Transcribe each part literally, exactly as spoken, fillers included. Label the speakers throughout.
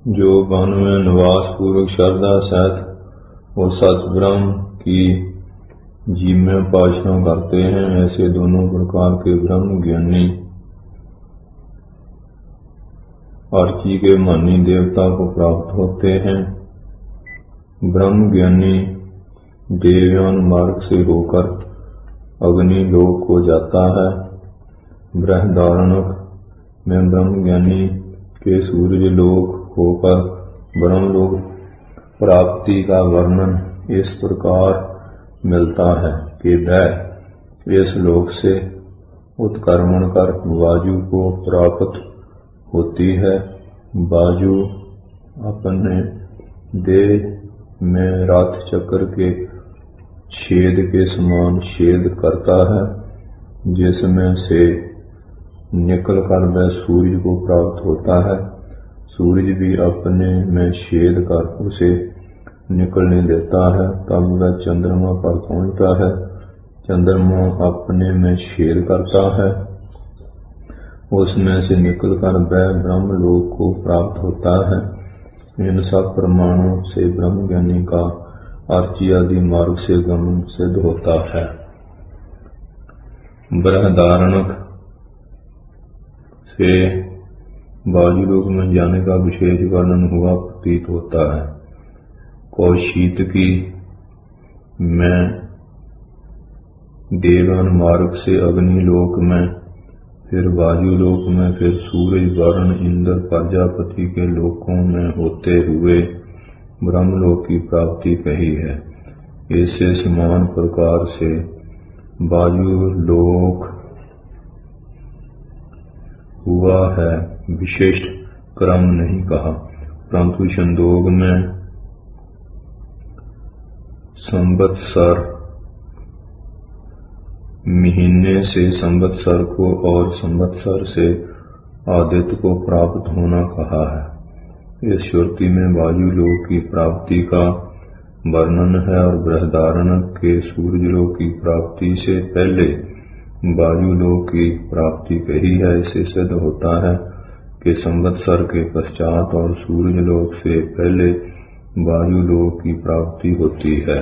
Speaker 1: जो वन में निवास पूर्वक श्रद्धा सहित और सच ब्रह्म की जीव में उपासना करते हैं, ऐसे दोनों प्रकार के ब्रह्म ज्ञानी अर्ची के मानी देवता को प्राप्त होते हैं। ब्रह्म ज्ञानी देवयान मार्ग से होकर अग्नि लोक को जाता है। बृहदारण्यक में ब्रह्म ज्ञानी के सूर्य लोक होकर ब्रह्म लोक प्राप्ति का वर्णन इस प्रकार मिलता है कि वह इस लोक से उत्क्रमण कर वायु को प्राप्त होती है। वायु अपने देह में रथ चक्र के छेद के समान छेद करता है, जिसमें से निकलकर वह सूर्य को प्राप्त होता है। सूर्य भी अपने में छेद कर उसे निकलने देता है, तब वह चंद्रमा पर पहुंचता है। चंद्रमा अपने में छेद करता है, उसमें से निकलकर वह ब्रह्मलोक को प्राप्त होता है। इन सब प्रमाणों से ब्रह्म ज्ञानी का अर्ची आदि मार्ग से गमन सिद्ध होता है। बृहदारण्यक से वायुलोक में जाने का विशेष वर्णन हुआ प्रतीत होता है। कौशितकी में देवान मार्ग से अग्निलोक में, फिर वायुलोक में, फिर सूर्य वरुण इंद्र प्रजापति के लोकों में होते हुए ब्रह्मलोक की प्राप्ति कही है। इससे समान प्रकार से वायुलोक हुआ है, विशिष्ट क्रम नहीं कहा, परंतु छंदोग में संवत्सर महीने से संवत्सर को और संवत्सर से आदित्य को प्राप्त होना कहा है। इस श्रुति में वायुलोक की प्राप्ति का वर्णन है और बृहदारण्यक के सूर्यलोक की प्राप्ति से पहले वायुलोक की प्राप्ति कही है। इससे सिद्ध होता है कि संवत्सर के पश्चात और सूर्यलोक से पहले वायुलोक की प्राप्ति होती है।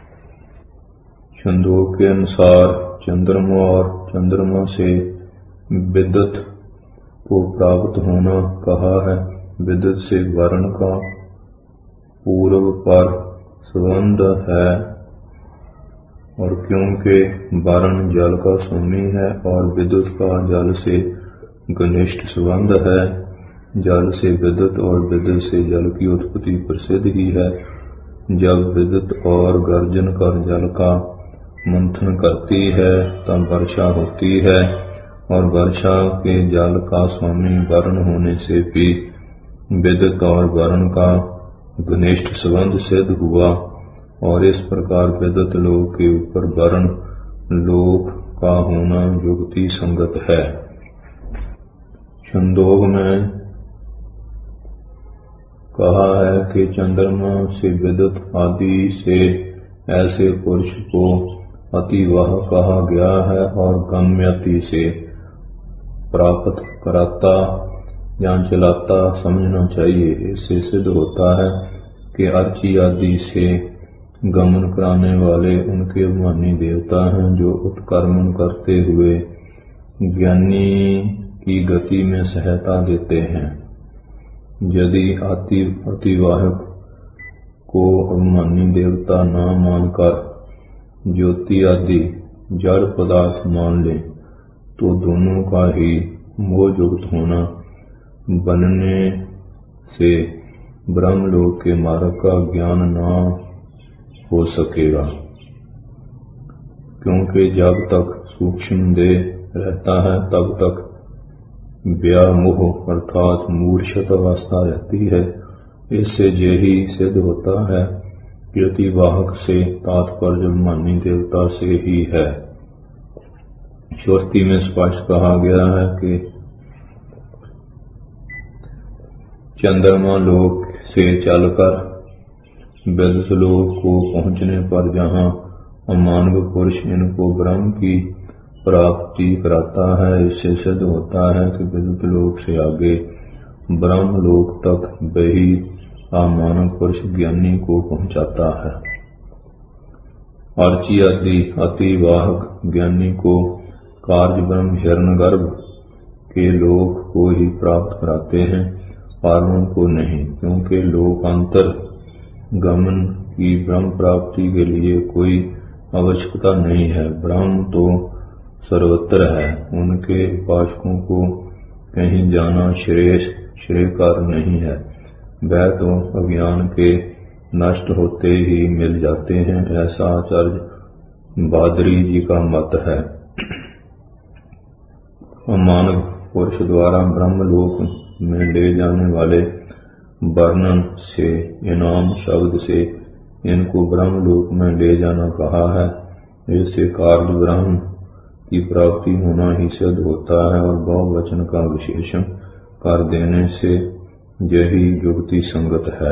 Speaker 1: छंदों के अनुसार चंद्रमा और चंद्रमा से विद्युत को प्राप्त होना कहा है। विद्युत से वरुण का पूर्व पर संबंध है, और क्योंकि वरुण जल का स्वामी है और विद्युत का जल से घनिष्ठ संबंध है, जल से विद्युत और विद्युत से जल की उत्पत्ति प्रसिद्ध ही है। जब विद्युत और गर्जन कर जल का मंथन करती है तब वर्षा होती है, और वर्षा के जल का स्वामी वरुण होने से भी विद्युत और वरुण का घनिष्ठ संबंध सिद्ध हुआ, और इस प्रकार विद्युत लोक के ऊपर वरुण लोक का होना युक्ति संगत है। छंदोग में कहा है कि चंद्रमा से विद्युत आदि से ऐसे पुरुष को अतिवाह कहा गया है, और गम्यति से प्राप्त कराता या चलाता समझना चाहिए। इससे सिद्ध होता है कि अर्ची आदि से गमन कराने वाले उनके अभिमानी देवता हैं, जो उत्क्रमण करते हुए ज्ञानी की गति में सहायता देते हैं। यदि अति अतिवाहक को अभिमानी देवता न मानकर ज्योति आदि जड़ पदार्थ मान ले, तो दोनों का ही मोहयुक्त होना बनने से ब्रह्मलोक के मार्ग का ज्ञान न हो सकेगा, क्योंकि जब तक सूक्ष्म देह रहता है तब तक व्यामोह अर्थात मूर्छित अवस्था रहती है। इससे यही सिद्ध होता है कि अतिवाहक से तात्पर्य मानी देवता से ही है। श्रुति में स्पष्ट कहा गया है कि चंद्रमा लोक से चलकर विद्युत लोक को पहुंचने पर जहां अमानव पुरुष इनको ब्रह्म की प्राप्ति कराता है, इससे सिद्ध होता है कि विद्युत लोक से आगे ब्रह्म लोक तक वही अमानव पुरुष ज्ञानी को पहुंचाता है। अर्ची आदि अतिवाहक ज्ञानी को कार्य ब्रह्म हिरण्यगर्भ के लोक को ही प्राप्त कराते हैं, पार्वण को नहीं, क्योंकि लोकांतर गमन की ब्रह्म प्राप्ति के लिए कोई आवश्यकता नहीं है। ब्रह्म तो सर्वत्र है, उनके उपासकों को कहीं जाना श्रेष्ठ श्रेयकर नहीं है। वह तो अज्ञान के नष्ट होते ही मिल जाते हैं, ऐसा आचार्य बादरी जी का मत है। अमानव पुरुष द्वारा ब्रह्मलोक में ले जाने वाले वर्णन से, इनाम शब्द से इनको ब्रह्मलोक में ले जाना कहा है। इससे कार्य ब्रह्म की प्राप्ति होना ही सिद्ध होता है और बहुवचन का विशेषण कर देने से यही युक्ति संगत है।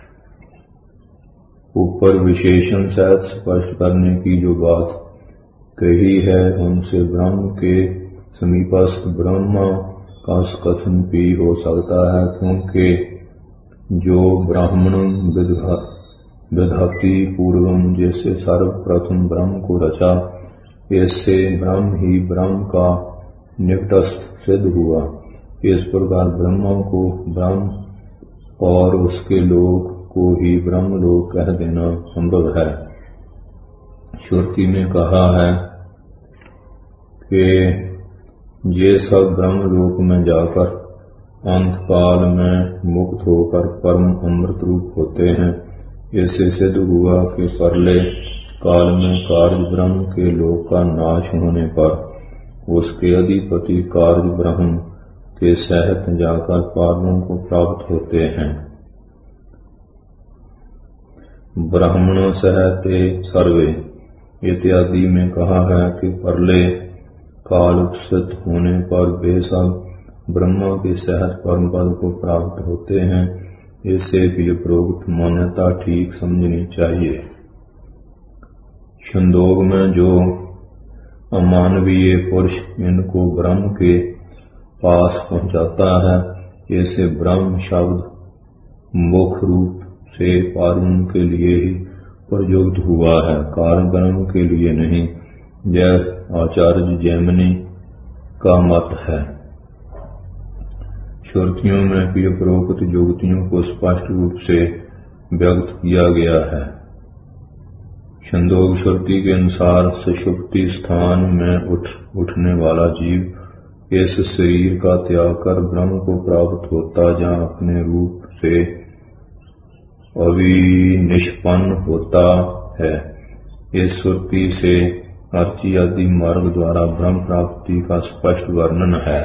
Speaker 1: ऊपर विशेषण सहित स्पष्ट करने की जो बात कही है, उनसे ब्रह्म के समीपस्थ ब्रह्म का कथन भी हो सकता है, क्योंकि जो ब्राह्मण विधाति पूर्वम जैसे सर्वप्रथम ब्रह्म को रचा, इससे ब्रह्म ही ब्रह्म का निकटस्थ सिद्ध हुआ। इस प्रकार ब्रह्म को ब्रह्म और उसके लोक को ही ब्रह्म लोक कह देना संभव है। श्रुति में कहा है कि ये सब ब्रह्म लोक में जाकर अंत काल में मुक्त होकर परम अमृत रूप होते हैं। इससे सिद्ध हुआ कि परले काल में कार्य ब्रह्म के लोक का नाश होने पर उसके अधिपति कार्य ब्रह्म के सहित जाकर पार्वों को प्राप्त होते हैं। ब्राह्मण सहते सर्वे इत्यादि में कहा है कि परले काल उपस्थित होने पर वे सब ब्रह्मा के सहित परम पद को प्राप्त होते हैं। इससे भी उपरोक्त मान्यता ठीक समझनी चाहिए। छंदोग में जो अमानवीय पुरुष इनको ब्रह्म के पास पहुंचाता है, ऐसे ब्रह्म शब्द मुख्य रूप से पार्वण के लिए ही प्रयुक्त हुआ है, कारण ब्रह्म के लिए नहीं। यह आचार्य जैमिनी का मत है। श्रुतियों में भी उपरोक्त युक्तियों को स्पष्ट रूप से व्यक्त किया गया है। छंदोग श्रुति के अनुसार सुषुप्ति स्थान में उठ उठने वाला जीव इस शरीर का त्याग कर ब्रह्म को प्राप्त होता, जहाँ अपने रूप से अविनिष्पन्न होता है। इस श्रुति से अर्ची आदि मार्ग द्वारा ब्रह्म प्राप्ति का स्पष्ट वर्णन है।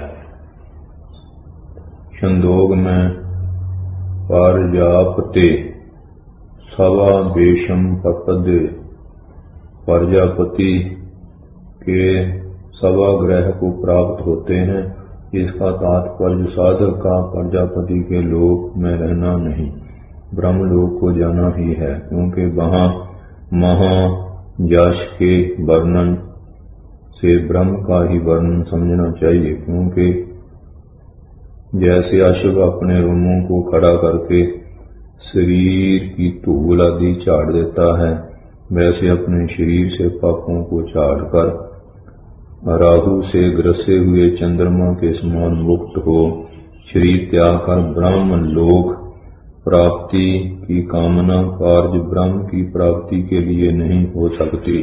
Speaker 1: छंदोग में प्रजापते सवा वेशम पपदे, प्रजापति के सवा ग्रह को प्राप्त होते हैं। इसका तात्पर्य साधक का प्रजापति के लोक में रहना नहीं, ब्रह्मलोक को जाना ही है, क्योंकि वहां महायश के वर्णन से ब्रह्म का ही वर्णन समझना चाहिए। क्योंकि जैसे अशुभ अपने रोमों को खड़ा करके शरीर की धूल आदि झाड़ देता है, वैसे अपने शरीर से पापों को झाड़कर राहु से ग्रसे हुए चंद्रमा के समान मुक्त हो शरीर त्याग कर ब्रह्म लोक प्राप्ति की कामना कार्य ब्रह्म की प्राप्ति के लिए नहीं हो सकती।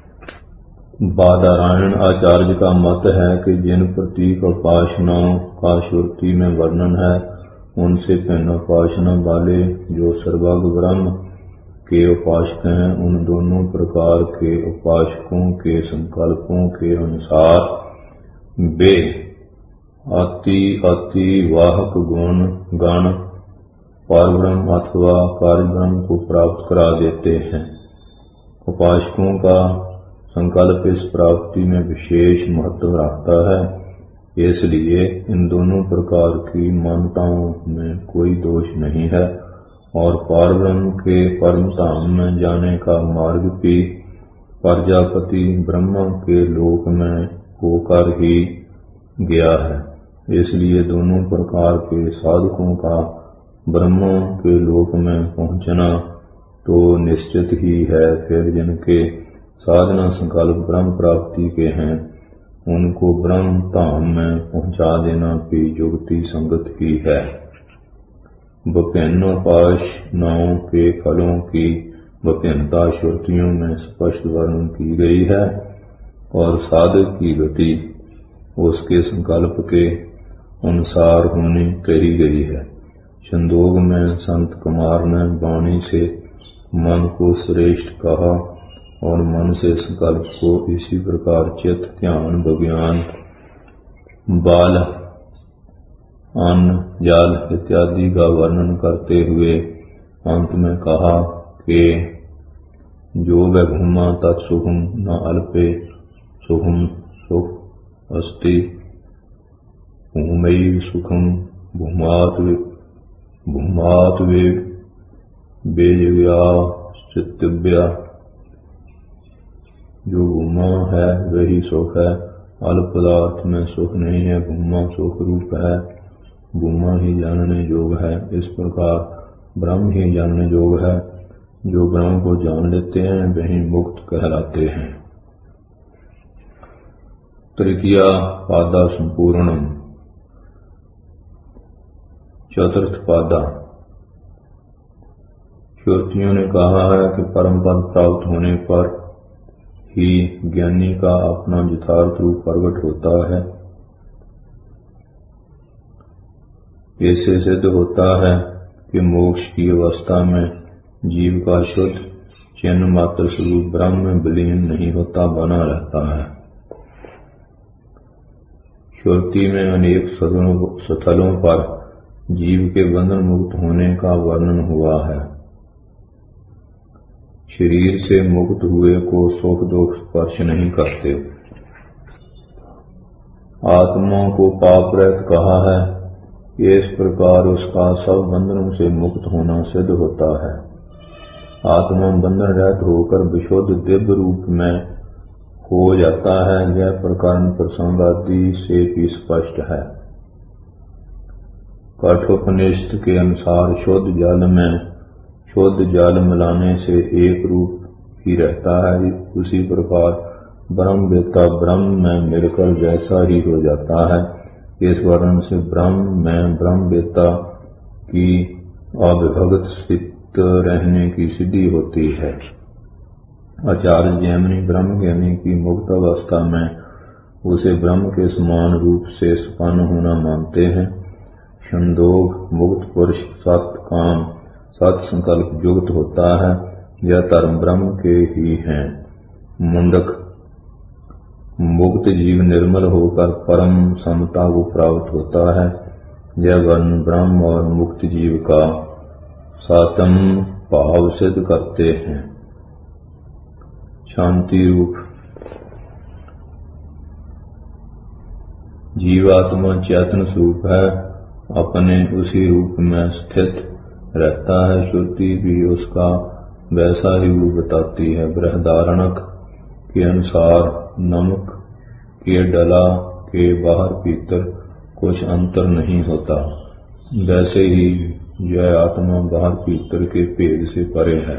Speaker 1: बादरायण आचार्य का मत है कि जिन प्रतीक उपासनाओं का श्रुति में वर्णन है, उनसे भिन्न उपासना वाले जो सर्वज्ञ ब्रह्म के उपासक हैं, उन दोनों प्रकार के उपासकों के संकल्पों के अनुसार वे अति अति वाहक गुण गण परब्रह्म अथवा कार्यब्रह्म को प्राप्त करा देते हैं। उपासकों का संकल्प इस प्राप्ति में विशेष महत्व रखता है, इसलिए इन दोनों प्रकार की मान्यताओं में कोई दोष नहीं है और परब्रह्म के परम धाम में जाने का मार्ग भी प्रजापति ब्रह्मा के लोक में होकर ही गया है। इसलिए दोनों प्रकार के साधकों का ब्रह्म के लोक में पहुंचना तो निश्चित ही है। फिर जिनके साधना संकल्प ब्रह्म प्राप्ति के हैं, उनको ब्रह्म धाम में पहुंचा देना भी युक्ति संगत ही है। विभिन्न उपासनाओं के फलों की विभिन्नता श्रुतियों में स्पष्ट वर्णन की गई है और साधक की गति उसके संकल्प के अनुसार होनी कही गई है। छंदोग में संत कुमार ने वाणी से मन को श्रेष्ठ कहा और मन से संकल्प को इसी प्रकार चित्त, ध्यान, विज्ञान, बाल, अन्न, जल इत्यादि का वर्णन करते हुए अंत में कहा कि जो वह भूमा तत्सुखम न अल्पे सुखम सुख अस्ति भूमैव सुखम भूमात् भूमात् वे बेजव्या चित्तव्या। जो भूमा है वही सुख है, अल्प पदार्थ में सुख नहीं है। भूमा सुख रूप है, भूमा ही जानने योग है। इस प्रकार ब्रह्म ही जानने योग है। जो ब्रह्म को जान लेते हैं वही मुक्त कहलाते हैं। तृतीया पादा संपूर्णम। चतुर्थ पादा। श्रुतियों ने कहा है कि परम पद प्राप्त होने पर ही ज्ञानी का अपना यथार्थ रूप प्रकट होता है। इससे सिद्ध होता है कि मोक्ष की अवस्था में जीव का शुद्ध चिन्ह मात्र स्वरूप ब्रह्म में विलीन नहीं होता, बना रहता है। श्रुति में अनेक स्थलों पर जीव के बंधन मुक्त होने का वर्णन हुआ है। शरीर से मुक्त हुए को सुख दुख स्पर्श नहीं करते। आत्मा को पाप रहित कहा है। इस प्रकार उसका सब बंधनों से मुक्त होना सिद्ध होता है। आत्मा बंधन रहित होकर विशुद्ध दिव्य रूप में हो जाता है। यह प्रकरण प्रसंग आदि से भी स्पष्ट है। कठोपनिषद के अनुसार शुद्ध जल में शुद्ध जल मिलाने से एक रूप ही रहता है। उसी प्रकार ब्रह्मवेत्ता ब्रह्म में मिलकर वैसा ही हो जाता है। इस वर्ण से ब्रह्म में ब्रह्मवेत्ता की अविभक्त स्थित रहने की सिद्धि होती है। आचार्य जैमिनी ब्रह्म ज्ञानी की मुक्त अवस्था में उसे ब्रह्म के समान रूप से उत्पन्न होना मानते हैं। छंदोग मुक्त पुरुष सत काम सत संकल्प युक्त होता है। यह धर्म ब्रह्म के ही हैं। मुंडक मुक्त जीव निर्मल होकर परम समता को प्राप्त होता है। यह वर्ण ब्रह्म और मुक्त जीव का सातम भाव सिद्ध करते हैं। शांति रूप जीवात्मा चेतन स्वरूप है, अपने उसी रूप में स्थित रहता है। श्रुति भी उसका वैसा ही रूप बताती है। बृहदारण्यक के अनुसार नमक के डला के बाहर भीतर कुछ अंतर नहीं होता, वैसे ही यह आत्मा बाहर भीतर के भेद से परे है।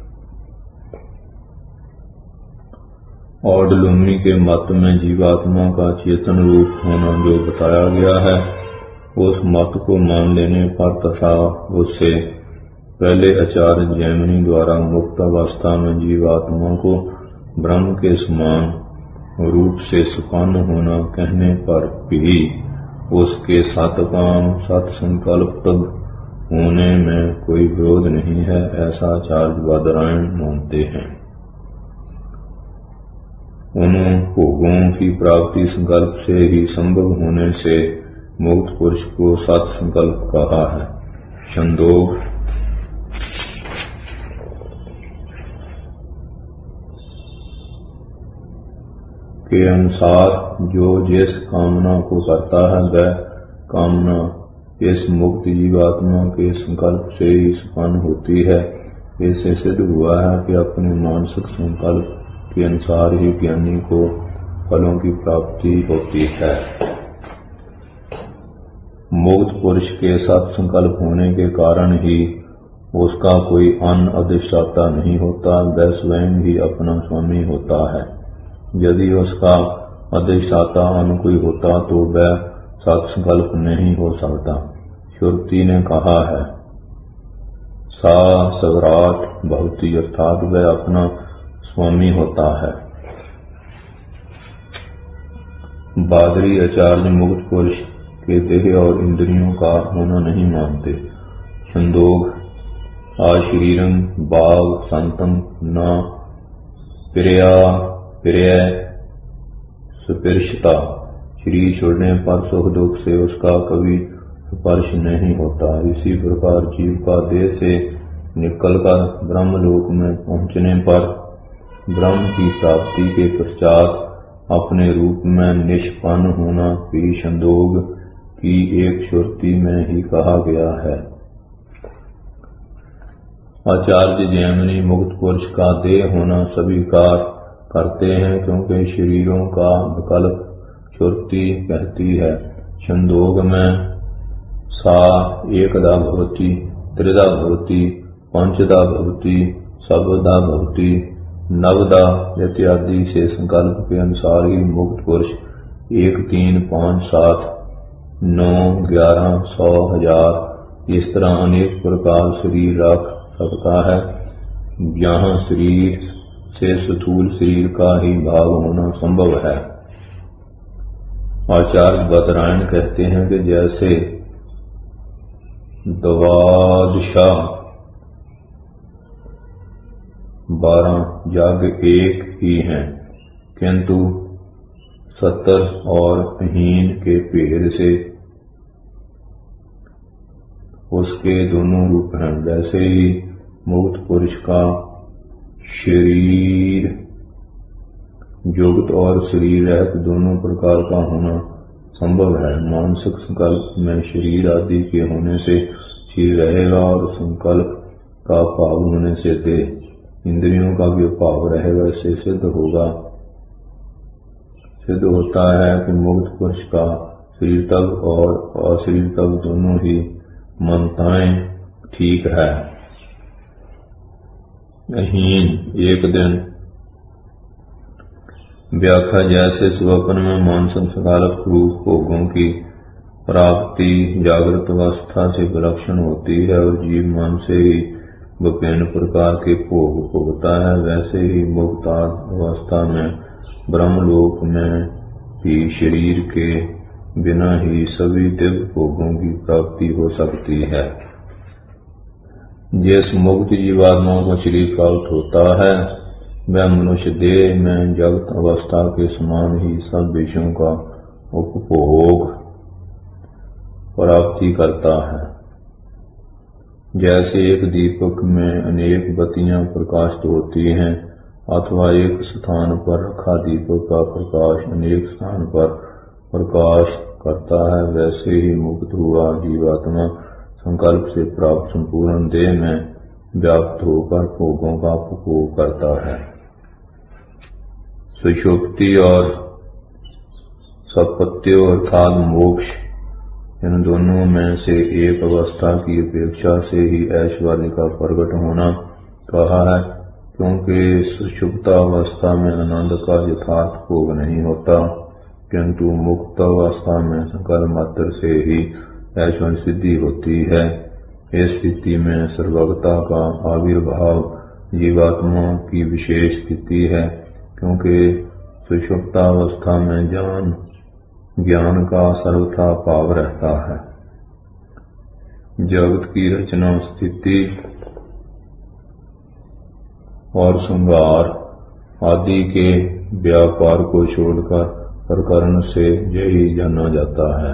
Speaker 1: औडलुम्नी के मत में जीवात्मा का चेतन रूप होना जो बताया गया है, उस मत को मान लेने पर तथा उससे पहले आचार्य जैमिनी द्वारा मुक्त अवस्था में जीवात्मा को ब्रह्म के समान रूप से सुपन्न होना कहने पर भी उसके सतकाम सत संकल्प तक होने में कोई विरोध नहीं है, ऐसा आचार्य बादरायण मानते हैं। उन भोगों की प्राप्ति संकल्प से ही संभव होने से मुक्त पुरुष को सत संकल्प कहा है। छंदोग के अनुसार जो जिस कामना को करता है वह कामना इस मुक्त जीवात्मा के संकल्प से ही उत्पन्न होती है। इससे सिद्ध हुआ है कि अपने मानसिक संकल्प के अनुसार ही ज्ञानी को फलों की प्राप्ति होती है। मुक्त पुरुष के सत्संकल्प होने के कारण ही उसका कोई अन्य अधिष्ठाता नहीं होता, वह स्वयं ही अपना स्वामी होता है। यदि उसका अधिष्ठाता अन्य कोई होता तो वह सत्संकल्प नहीं हो सकता। श्रुति ने कहा है, सा सवराट भवति, अर्थात वह अपना स्वामी होता है। बादरी आचार्य मुक्त पुरुष के देह और इंद्रियों का होना नहीं मानते। छंदोग आशरीरं बाग संतम न प्रिया प्रिय स्पर्शता, शरीर छोड़ने पर सुख दुख से उसका कभी स्पर्श नहीं होता। इसी प्रकार जीव का देह से निकलकर ब्रह्मलोक में पहुंचने पर ब्रह्म की प्राप्ति के पश्चात अपने रूप में निष्पन्न होना भी छंदोग की एक श्रुति में ही कहा गया है। आचार्य जैमिनी मुक्त पुरुष का देह होना स्वीकार करते हैं, क्योंकि शरीरों का विकल्प श्रुति कहती है। छंदोग में सा एकदा भवति, त्रिधा भवति, पंचदा भवति, सप्तधा भवति, नवदा इत्यादि से संकल्प के अनुसार ही मुक्त पुरुष एक, तीन, पांच, सात, नौ, ग्यारह, सौ, हजार इस तरह अनेक प्रकार शरीर रख सकता है। यहाँ शरीर से स्थूल शरीर का ही भाव होना संभव है। आचार्य बदरायण कहते हैं कि जैसे द्वादशा बारह यज्ञ एक ही हैं, किंतु सत्तर और हीन के भेद से उसके दोनों रूप हैं, वैसे ही मुक्त पुरुष का शरीर युक्त और शरीर रहित दोनों प्रकार का होना संभव है। मानसिक संकल्प में शरीर आदि के होने से शरीर रहेगा और संकल्प का भाव होने से देह इंद्रियों का भी भाव रहेगा। इससे सिद्ध होगा सिद्ध होता है कि मुक्त पुरुष का शरीर तब और अशरीर तब दोनों ही मनताएं ठीक है। हीन एक दिन व्याख्या जैसे स्वप्न में मानसिक संकल्प रूप भोगों की प्राप्ति जागृत अवस्था से विलक्षण होती है और जीव मन से ही विभिन्न प्रकार के भोग भोगता है, वैसे ही मुक्त अवस्था में ब्रह्मलोक में भी शरीर के बिना ही सभी दिव्य भोगों की प्राप्ति हो सकती है। जिस मुक्त जीवात्मा को शरीर प्राप्त होता है वह मनुष्य देह में जगत अवस्था के समान ही सब विषयों का उपभोग प्राप्ति करता है। जैसे एक दीपक में अनेक बत्तियां प्रकाशित होती हैं अथवा एक स्थान पर रखा दीपक का प्रकाश अनेक स्थान पर प्रकाश करता है, वैसे ही मुक्त हुआ जीवात्मा संकल्प से प्राप्त संपूर्ण देह में व्याप्त होकर भोगों का उपभोग करता है। सुषुप्ति और सपत्यो अर्थात मोक्ष इन दोनों में से एक अवस्था की अपेक्षा से ही ऐश्वर्य का प्रकट होना कहा है, क्योंकि सुषुप्तावस्था में आनंद का यथार्थ भोग नहीं होता, किंतु मुक्त अवस्था में संकल्प मात्र से ही ऐश्वर्य सिद्धि होती है। इस स्थिति में सर्वज्ञता का आविर्भाव जीवात्मा की विशेष स्थिति है, क्योंकि सुषुप्तावस्था में ज्ञान ज्ञान का सर्वथा भाव रहता है। जगत की रचना स्थिति और श्रृंगार आदि के व्यापार को छोड़कर प्रकरण से यही जाना जाता है।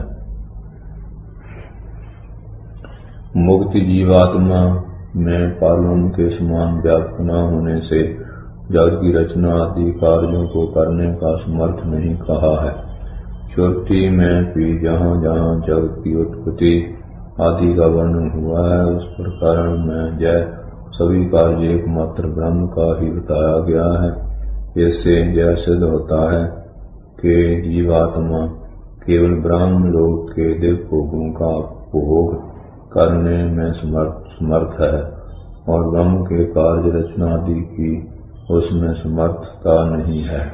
Speaker 1: मुक्त जीवात्मा में पालन के समान व्याप्त न होने से जगत की रचना आदि कार्यों को करने का समर्थ नहीं कहा है। श्रुति में भी जहाँ जहाँ जगत की उत्पत्ति आदि का वर्णन हुआ है उस प्रकार में जय सभी कार्य एकमात्र ब्रह्म का ही बताया गया है। इससे यह सिद्ध होता है कि जीवात्मा केवल ब्रह्म लोक के दिव्य भोगों का भोग करने में समर्थ समर्थ है और ब्रह्म के कार्य रचना आदि की उसमें समर्थता नहीं है।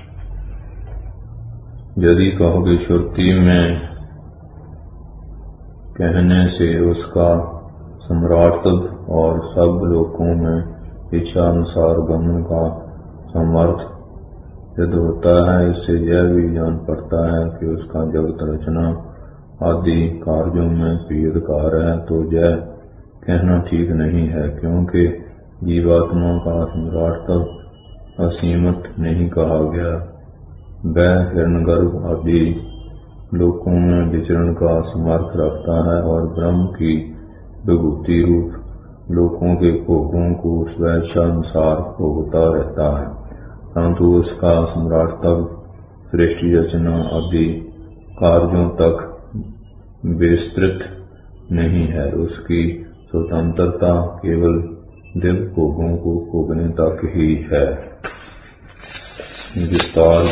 Speaker 1: यदि कहोगे श्रुति में कहने से उसका सम्राटत्व और सब लोकों में इच्छा अनुसार गमन का समर्थ सिद्ध होता है, इससे यह भी जान पड़ता है कि उसका जगत रचना आदि कार्यों में प्रियकार है, तो यह कहना ठीक नहीं है, क्योंकि जीवात्मा का सम्राटत्व असीमित नहीं कहा गया। वह हिरण्यगर्भ आदि लोकों में विचरण का समर्थ रखता है और ब्रह्म की विभूति रूप लोकों के भोगों को स्वेच्छानुसार भोगता रहता है, परंतु उसका सम्राटत्व सृष्टि रचना आदि कार्यों तक विस्तृत नहीं है। उसकी स्वतंत्रता केवल दिव्य भोगों को भोगने तक ही है। विस्तार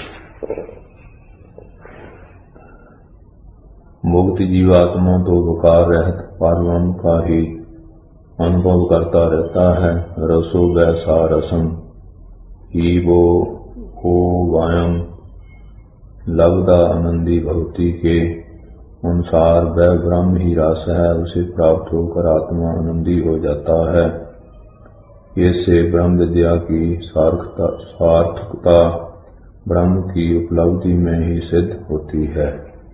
Speaker 1: मुक्त जीवात्मा तो विकार रहित परब्रह्म का ही अनुभव करता रहता है। रसो वैसा रसम ही वो हो वायम लब्धा आनंदी भक्ति के अनुसार वह ब्रह्म ही रस है, उसे प्राप्त होकर आत्मा आनंदी हो जाता है। इससे ब्रह्म विद्या की सार्थकता सार्थकता ब्रह्म की उपलब्धि में ही सिद्ध होती है।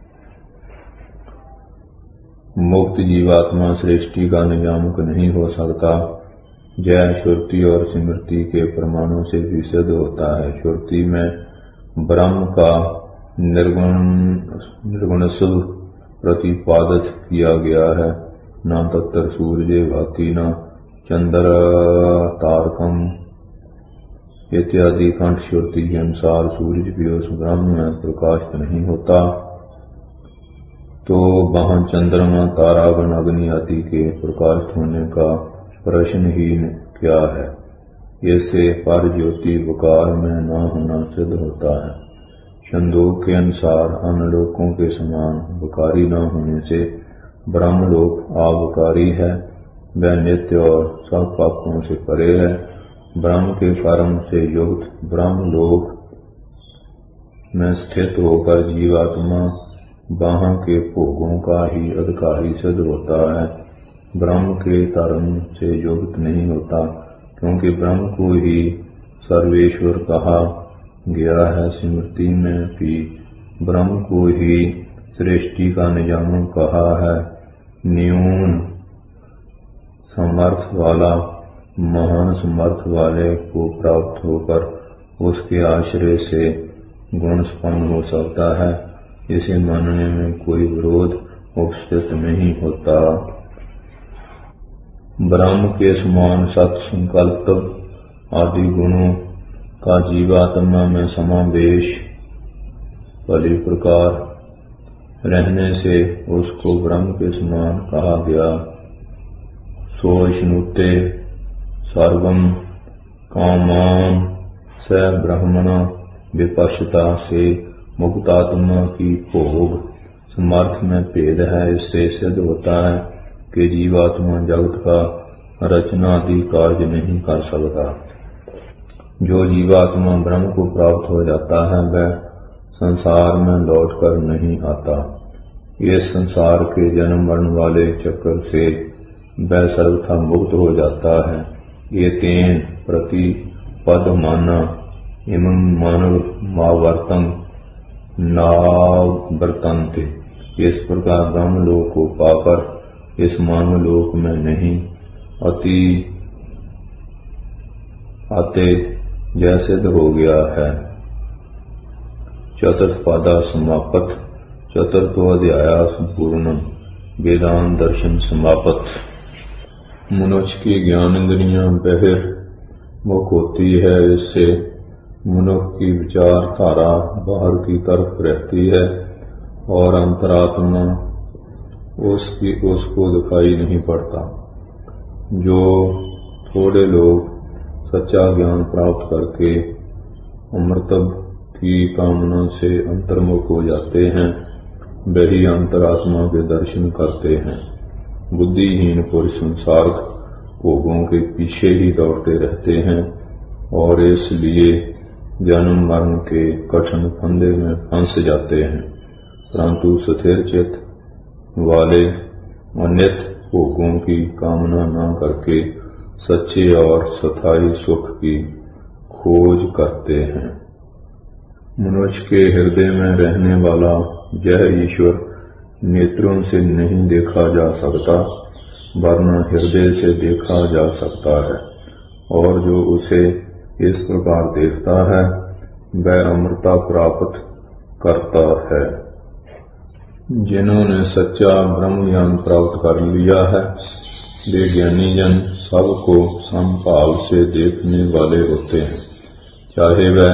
Speaker 1: मुक्त जीवात्मा सृष्टि का नियामक नहीं हो सकता, यह श्रुति और स्मृति के प्रमाणों से भी सिद्ध होता है। श्रुति में ब्रह्म का निर्गुण निर्गुण शुभ प्रतिपादित किया गया है, न तत्र सूर्य भाति न चंद्र तारकम इत्यादि कंठ श्रुति के अनुसार सूर्य भी उस ब्रह्म में प्रकाशित नहीं होता, तो वहां चंद्रमा तारागण अग्नि आदि के प्रकाशित होने का प्रश्न ही क्या है। इससे पर ज्योति विकार में न होना सिद्ध होता है। छंदोग के अनुसार अन्य लोकों के समान विकारी न होने से ब्रह्मलोक अविकारी है, वह नित्य और सब पापों से परे है। ब्रह्म के कर्म से युक्त ब्रह्मलोक में स्थित होकर जीवात्मा वहां के भोगों का ही अधिकारी सिद्ध होता है, ब्रह्म के धर्म से युक्त नहीं होता, क्योंकि ब्रह्म को ही सर्वेश्वर कहा गया है। स्मृति में भी ब्रह्म को ही सृष्टि का नियामक कहा है। न्यून समर्थ वाला महान समर्थ वाले को प्राप्त होकर उसके आश्रय से गुण संपन्न हो सकता है, इसे मानने में कोई विरोध उपस्थित नहीं होता। ब्रह्म के समान सत संकल्प आदि गुणों का जीवात्मा में समावेश भली प्रकार रहने से उसको ब्रह्म के समान कहा गया। सोष्णुते सर्वम कामान स ब्रह्मण विपश्यता से मुक्तात्मा की भोग समर्थ में भेद है। इससे सिद्ध होता है कि जीवात्मा जगत का रचना आदि कार्य नहीं कर सकता। जो जीवात्मा ब्रह्म को प्राप्त हो जाता है वह संसार में लौटकर नहीं आता। ये संसार के जन्म मरण वाले चक्कर से वह सर्वथा मुक्त हो जाता है। ये तेन प्रति पद माना इमं मानव मावर्तन नावर्तन्ते। इस प्रकार ब्रह्म लोक को पाकर इस मानव लोक में नहीं अति आते यह सिद्ध हो गया है। चतुर्थ पादा समापत चतुर्थो अध्याय संपूर्ण वेदांत दर्शन समापत। मनुष्य की ज्ञान इंद्रियां बहिर मुख होती है, इससे मनुष्य की विचारधारा बाहर की तरफ रहती है और अंतरात्मा उसकी उसको दिखाई नहीं पड़ता। जो थोड़े लोग सच्चा ज्ञान प्राप्त करके अमृतत्व की कामना से अंतर्मुख हो जाते हैं, वही अंतरात्मा के दर्शन करते हैं। बुद्धिहीन पुरुष संसारिक भोगों के पीछे ही दौड़ते रहते हैं और इसलिए जन्म मरण के कठिन फंदे में फंस जाते हैं। परंतु स्थिर चित्त वाले अनित्य भोगों की कामना न करके सच्चे और स्थायी सुख की खोज करते हैं। मनुष्य के हृदय में रहने वाला यह ईश्वर नेत्रों से नहीं देखा जा सकता, वरना हृदय से देखा जा सकता है, और जो उसे इस प्रकार देखता है वह अमरता प्राप्त करता है। जिन्होंने सच्चा ब्रह्म ज्ञान प्राप्त कर लिया है वे ज्ञानी जन सबको समभाव से देखने वाले होते हैं, चाहे वह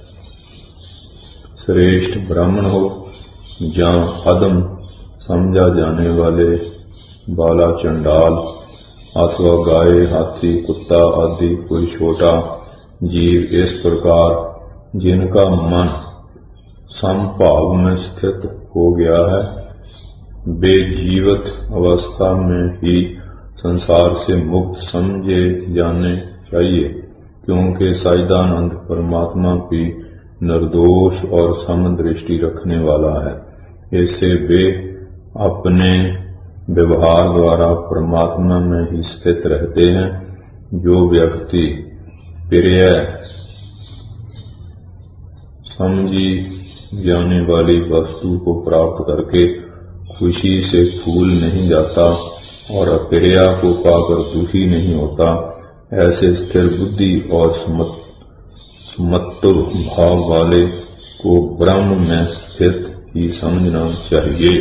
Speaker 1: श्रेष्ठ ब्राह्मण हो या अधम समझा जाने वाले बाला चंडाल अथवा गाय, हाथी, कुत्ता आदि कोई छोटा जीव। इस प्रकार जिनका मन समभाव में स्थित हो गया है वे जीवित अवस्था में ही संसार से मुक्त समझे जाने चाहिए, क्योंकि सच्चिदानंद परमात्मा की निर्दोष और समदृष्टि रखने वाला है। इससे वे अपने व्यवहार द्वारा परमात्मा में ही स्थित रहते हैं। जो व्यक्ति प्रिय समझी जाने वाली वस्तु को प्राप्त करके खुशी से फूल नहीं जाता और अप्रिया को पाकर दुखी नहीं होता, ऐसे स्थिर बुद्धि और समत्व भाव वाले को ब्रह्म में स्थित ही समझना चाहिए।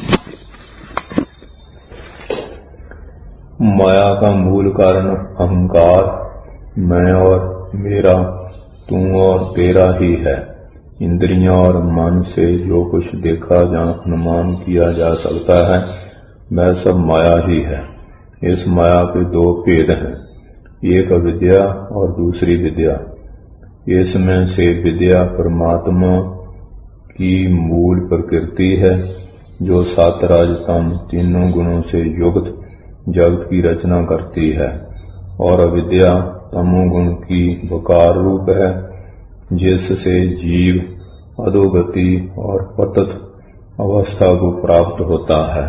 Speaker 1: माया का मूल कारण अहंकार, मैं और मेरा, तू और तेरा ही है। इंद्रियां और मन से जो कुछ देखा या अनुमान किया जा सकता है वह सब माया ही है। इस माया के दो भेद हैं, एक अविद्या और दूसरी विद्या। इसमें से विद्या परमात्मा की मूल प्रकृति है, जो सात राजतम तीनों गुणों से युक्त जगत की रचना करती है, और अविद्या तमोगुण की वकार रूप है, जिससे जीव अधोगति और पतित अवस्था को प्राप्त होता है।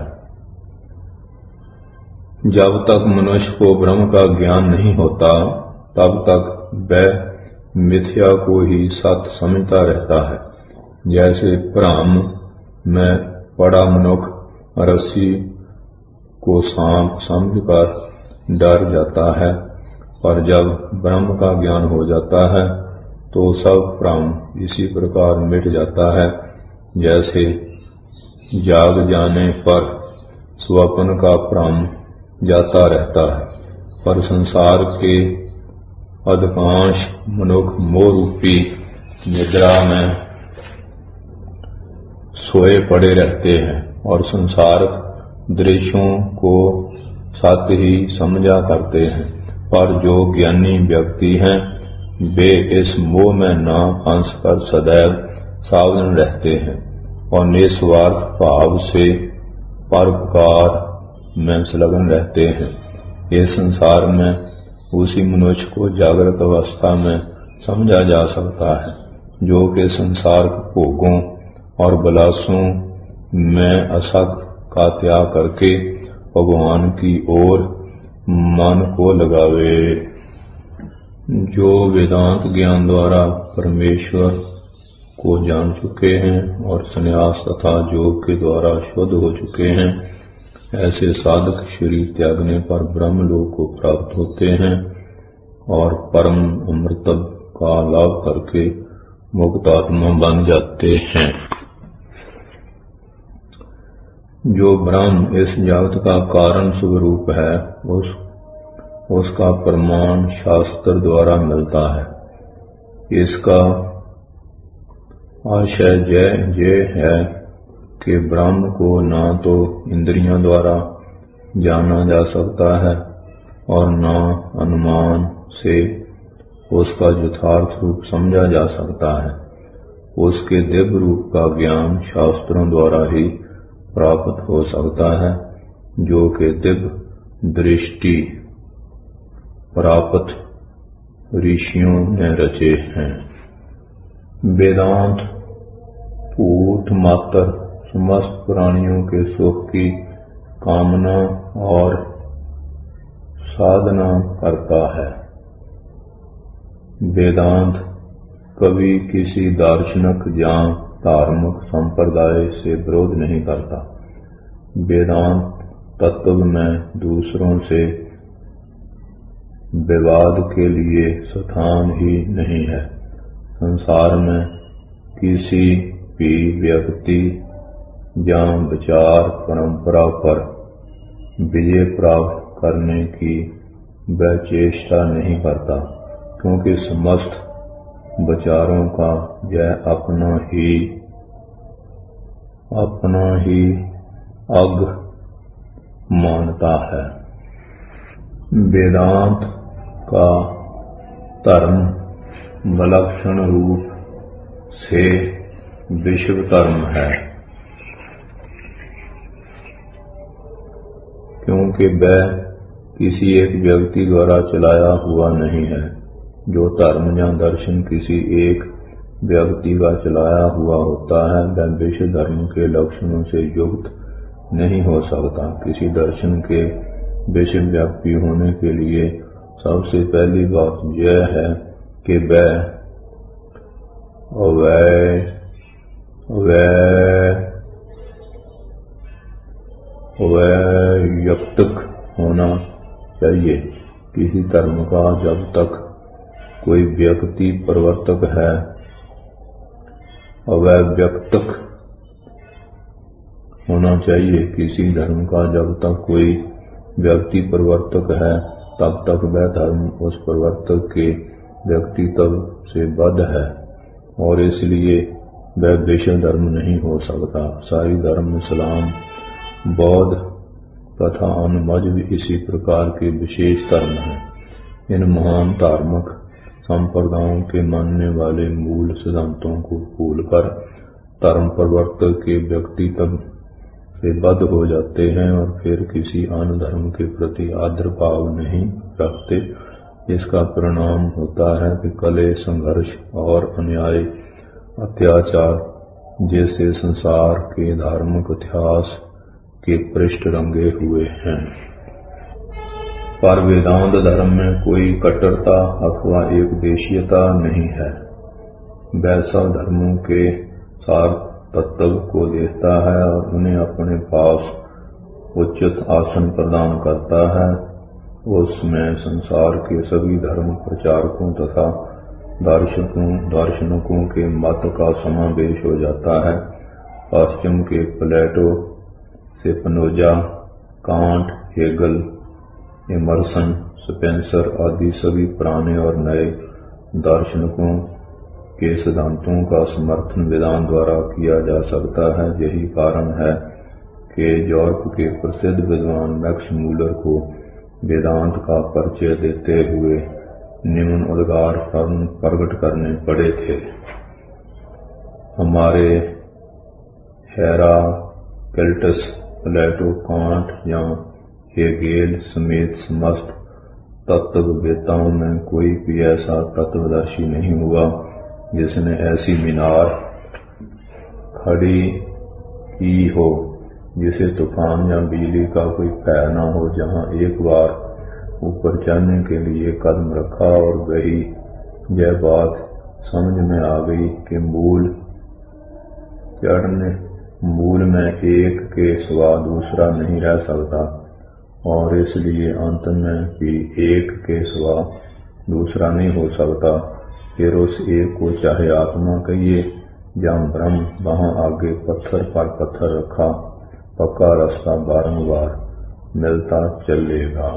Speaker 1: जब तक मनुष्य को ब्रह्म का ज्ञान नहीं होता तब तक वह मिथ्या को ही सत्य समझता रहता है। जैसे भ्रम में पड़ा मनुष्य रस्सी को सांप समझकर डर जाता है, पर जब ब्रह्म का ज्ञान हो जाता है तो सब भ्रम इसी प्रकार मिट जाता है, जैसे जाग जाने पर स्वप्न का भ्रम जाता रहता है। पर संसार के अधिकांश मनुष्य मोह रूपी निद्रा में सोए पड़े रहते हैं और संसारिक दृश्यों को सत्य ही समझा करते हैं। पर जो ज्ञानी व्यक्ति हैं वे इस मोह में न फंस कर सदैव सावधान रहते हैं और निस्वार्थ भाव से परोपकार में संलग्न रहते हैं। इस संसार में उसी मनुष्य को जागृत अवस्था में समझा जा सकता है, जो कि संसार के भोगों और विलासों में आसक्त का त्याग करके भगवान की ओर मन को लगावे। जो वेदांत ज्ञान द्वारा परमेश्वर को जान चुके हैं और संन्यास तथा योग के द्वारा शुद्ध हो चुके हैं, ऐसे साधक शरीर त्यागने पर ब्रह्मलोक को प्राप्त होते हैं और परम अमृत का लाभ करके मुक्त आत्मा बन जाते हैं। जो ब्रह्म इस जगत का कारण स्वरूप है उस उसका प्रमाण शास्त्र द्वारा मिलता है। इसका आशय यह है कि ब्रह्म को न तो इंद्रियों द्वारा जाना जा सकता है और न अनुमान से उसका यथार्थ रूप समझा जा सकता है। उसके दिव्य रूप का ज्ञान शास्त्रों द्वारा ही प्राप्त हो सकता है, जो कि दिव्य दृष्टि प्राप्त ऋषियों ने रचे हैं। वेदांत भूत मात्र समस्त प्राणियों के सुख की कामना और साधना करता है। वेदांत कभी किसी दार्शनिक या धार्मिक संप्रदाय से विरोध नहीं करता। वेदांत तत्व में दूसरों से विवाद के लिए स्थान ही नहीं है। संसार में किसी भी व्यक्ति या विचार परंपरा पर विजय प्राप्त करने की वह चेष्टा नहीं करता, क्योंकि समस्त विचारों का यह अपना ही अपना ही अग मानता है। वेदांत का धर्म विलक्षण रूप से विश्व धर्म है, क्योंकि वह किसी एक व्यक्ति द्वारा चलाया हुआ नहीं है। जो धर्म या दर्शन किसी एक व्यक्ति का चलाया हुआ होता है, वह विश्व धर्म के लक्षणों से युक्त नहीं हो सकता। किसी दर्शन के विश्व व्यापी होने के लिए सबसे पहली बात यह है कि वह वह वह वैयक्तिक होना चाहिए। किसी धर्म का जब तक कोई व्यक्ति प्रवर्तक है, अवैयक्तिक होना चाहिए। किसी धर्म का जब तक कोई व्यक्ति प्रवर्तक है, तब तक वह धर्म उस प्रवर्तक के व्यक्तित्व से बद्ध है और इसलिए वह विश्व धर्म नहीं हो सकता। सारी धर्म, इस्लाम, बौद्ध तथा अन्य मजहब इसी प्रकार के विशेष धर्म हैं। इन महान धार्मिक संप्रदायों के मानने वाले मूल सिद्धांतों को भूलकर धर्म प्रवर्तक के व्यक्तित्व से बद्ध हो जाते हैं और फिर किसी अन्य धर्म के प्रति आदर भाव नहीं रखते। इसका परिणाम होता है कि कलह, संघर्ष और अन्याय, अत्याचार जैसे संसार के धार्मिक इतिहास के पृष्ठ रंगे हुए हैं। पर वेदांत धर्म में कोई कट्टरता अथवा एक देशीयता नहीं है। वह सब धर्मों के सार तत्व को देखता है और उन्हें अपने पास उचित आसन प्रदान करता है। उसमें संसार के सभी धर्म प्रचारकों तथा दार्शनिकों दार्शनिकों के मत का समावेश हो जाता है। पश्चिम के Plato, Spinoza, Kant, Hegel, Emerson, Spencer आदि सभी पुराने और नए दार्शनिकों के सिद्धांतों का समर्थन वेदांत द्वारा किया जा सकता है। यही कारण है कि यूरोप के प्रसिद्ध विद्वान मैक्स मूलर को वेदांत का परिचय देते हुए निम्न उद्गार प्रकट करने पड़े थे। हमारे हेराक्लिटस, प्लेटो, कांट या हेगेल समेत समस्त तत्ववेत्ताओं में कोई भी ऐसा तत्वदर्शी नहीं हुआ जिसने ऐसी मीनार खड़ी की हो जिसे तूफान या बिजली का कोई भय न हो, जहां एक बार ऊपर चढ़ने के लिए कदम रखा और वही यह बात समझ में आ गई कि मूल चढ़ने मूल में एक के सिवा दूसरा नहीं रह सकता और इसलिए अंत में भी एक के सिवा दूसरा नहीं हो सकता। फिर उस एक को चाहे आत्मा कहिए या ब्रह्म, वहां आगे पत्थर पर पत्थर रखा पक्का रास्ता बारंबार मिलता चलेगा।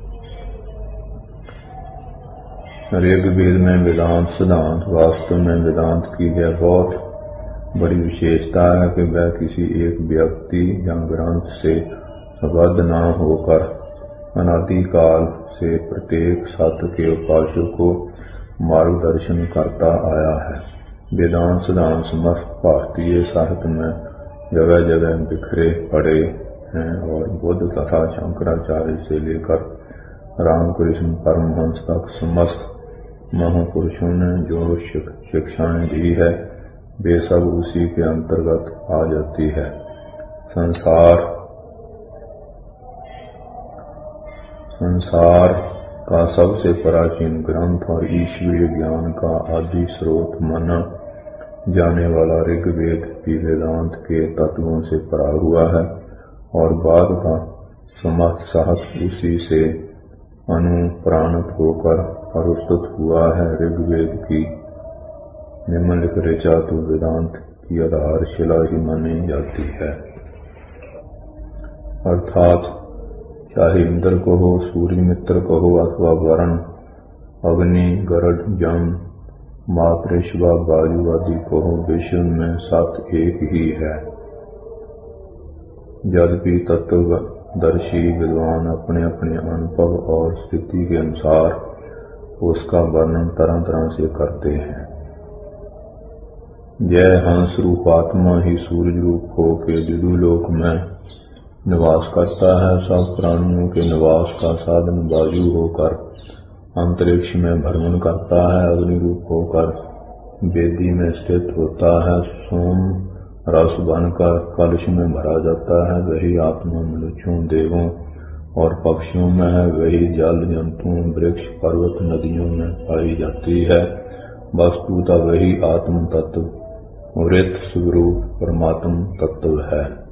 Speaker 1: ऋग्वेद में वेदांत सिद्धांत वास्तव में वेदांत की यह बहुत बड़ी विशेषता है कि वह किसी एक व्यक्ति या ग्रंथ से संबद्ध न होकर अनादिकाल से प्रत्येक सत्य के उपासक को मार्गदर्शन करता आया है। वेदांत सिद्धांत समस्त भारतीय साहित्य में जगह जगह बिखरे पड़े हैं और बुद्ध तथा शंकराचार्य से लेकर रामकृष्ण परमहंस तक समस्त महापुरुषों ने जो शिक्षाएं दी है वे सब उसी के अंतर्गत आ जाती है। संसार संसार का सबसे प्राचीन ग्रंथ और ईश्वरीय ज्ञान का आदि स्रोत माना जाने वाला ऋग्वेद भी वेदांत के तत्वों से भरा हुआ है और बाद का समस्त साहित्य उसी से अनुप्राणित होकर प्रस्तुत हुआ है। ऋग्वेद की निम्नलिखित ऋचा तो वेदांत की आधारशिला ही मानी जाती है। अर्थात चाहे इंद्र कहो, सूर्य मित्र कहो अथवा वरुण, अग्नि, गरुड़, जम, मातृश्वा, वायु आदि कहो, विश्व में सत एक ही है। यद्यपि तत्वदर्शी विद्वान अपने अपने अनुभव और स्थिति के अनुसार उसका वर्णन तरह तरह से करते हैं। यह हंस रूप आत्मा ही सूर्य रूप हो के दिव्यलोक में निवास करता है। सब प्राणियों के निवास का साधन वायु होकर अंतरिक्ष में भ्रमण करता है। अग्नि रूप होकर वेदी में स्थित होता है। सोम रस बनकर कलश में भरा जाता है। वही आत्मा मनुष्यों, देवों और पक्षियों में है। वही जल जंतुओं, वृक्ष, पर्वत, नदियों में पाई जाती है। वस्तुतः वही आत्म तत्व वृत्त स्वरूप परमात्म तत्व है।